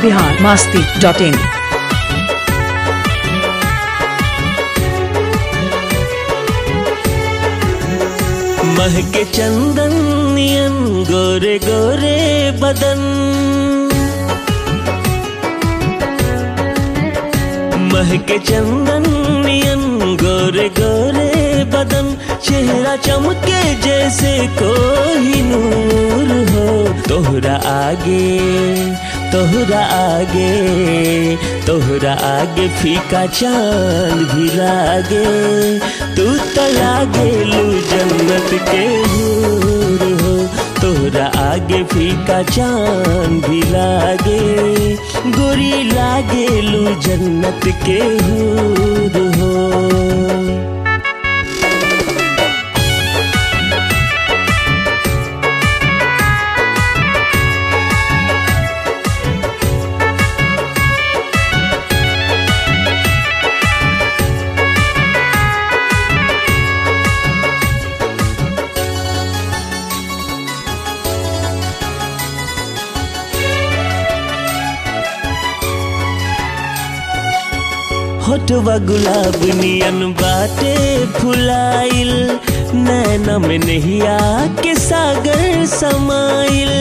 biharmasti.in। महके चंदन नियन गोरे गोरे बदन, महके चंदन नियन गोरे गोरे बदन, चेहरा चमके जैसे कोई नूर हो। तोहरा आगे तोहरा आगे तोहरा आगे फीका चांद भी लागे, तू तो लागेलू जन्नत के हूर हो। तोहरा आगे फीका चांद भी लागे, गोरी लागेलू जन्नत के हूर हो। होठवा गुलाब नियन बाटे फुलाइल, नैना में नैया के सागर समाइल।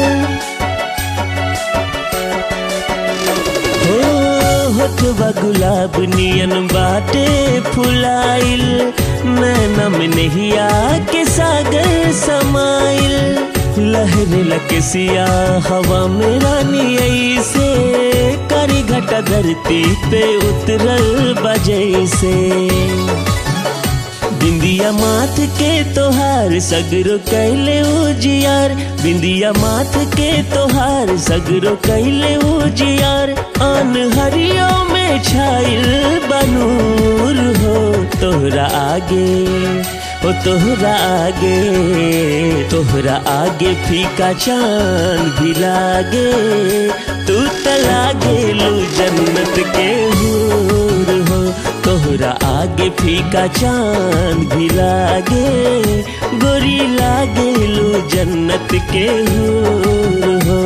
हो होठवा गुलाब नियन बाटे फुलाइल, नैना में नैया के सागर समाइल। लहरे लकेसिया हवा में रानी ऐसे, करी घटा धरती पे उतरल बजैसे। बिंदिया माथ के तोहार सगरो कैले उजियार, बिंदिया माथ के तोहार सगरो कैले उजियार। आन हरियो में छाइल बनूर हो। तोहरा आगे ओ तोहरा आगे फीका चांद भी लागे, तू तो लागेलू जन्नत के हूर हो। तोहरा आगे फीका चांद भी लागे, गोरी लागेलू जन्नत के हूर हो।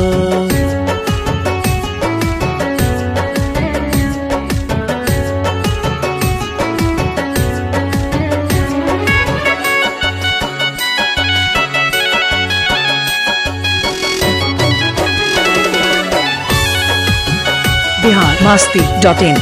biharmasti.in।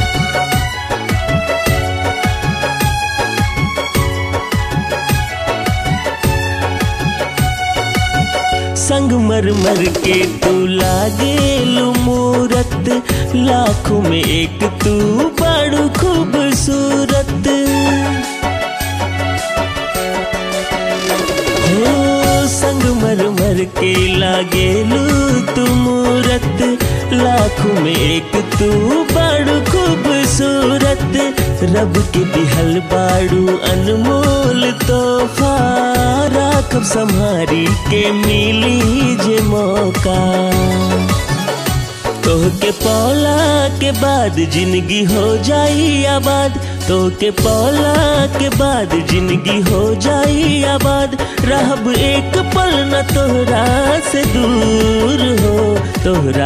संगमरमर के तू लागेलू मूरत, लाखों में एक तू बड़ू खूबसूरत। हो संगमरमर के लागेलू तू मूरत, लाखों में एक तू बड़ू खूबसूरत। रब के दिहल बाड़ू अनमोल तोहफा, राखब संभारी के मिली जे मौका। तोहके पौला के बाद जिंदगी हो जाई आबाद, तोहके पौला के बाद जिंदगी हो जाई आबाद। रहब एक पल न तोहरा से दूर हो। तोहरा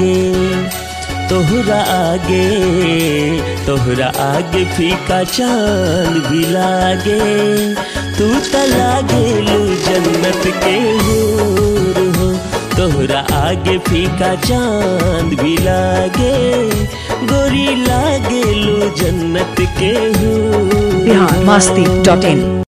आगे फीका चांद भी लागे, तू तो लागेलू जन्नत के हूर हो। तोहरा आगे फीका चांद भी लागे, गोरी लागेलू जन्नत के हूर। biharmasti.in।